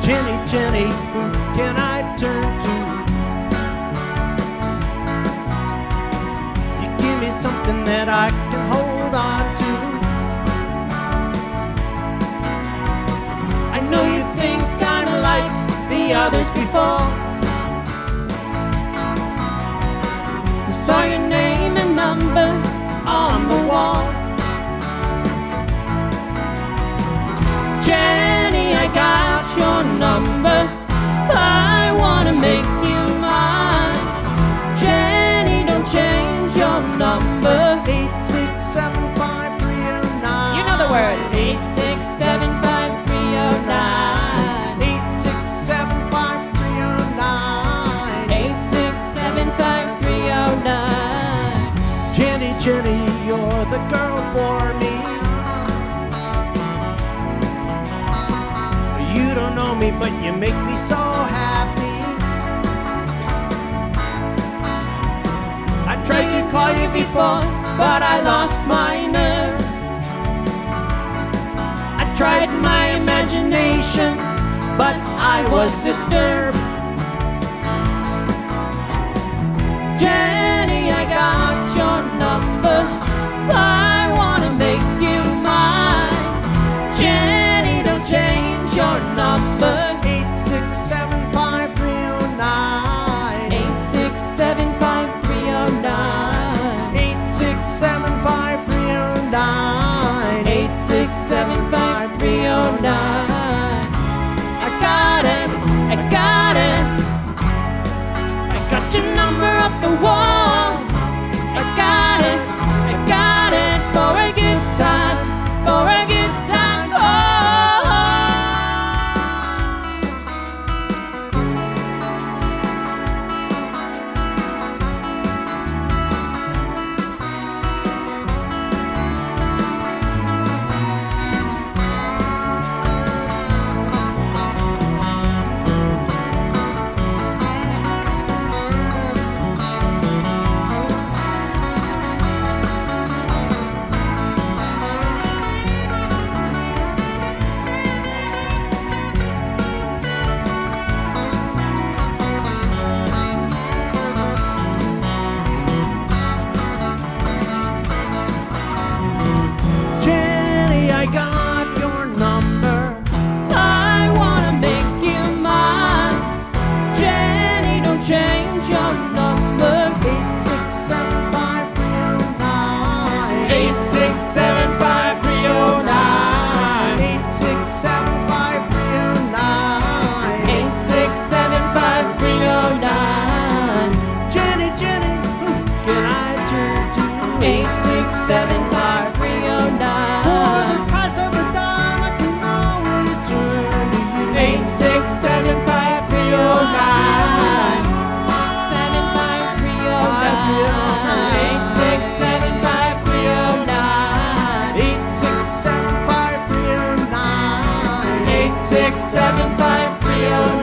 Jenny, Jenny, who can I turn to? You give me something that I can hold on to. I know you think kinda like the others before. I saw your name and number on the wall. Jenny, I got your number. I wanna make you mine. Jenny, don't change your number. 8675309. You know the words. 8675309. 8675309. 8675309. Jenny, Jenny, you're the girl for me. You don't know me, but you make me so happy. I tried to call you before, but I lost my nerve. I tried my imagination, but I was disturbed. Jenny, I got your number. I wanna make you mine. Jenny, don't change your number. 8675309. 8675309. 8675309. 8675309. I got it, I got it. I got your number off the wall. I got it for a good time, for a good time. Oh. Jenny, I got your number. I wanna make you mine. Jenny, don't change your number. 8675309. 8675309. 8675309. 8675309. Jenny, Jenny, who can I turn to? 8675309. For the price of a dime, I can always turn to you. 8675309. 8675309. 8675309. 8675309.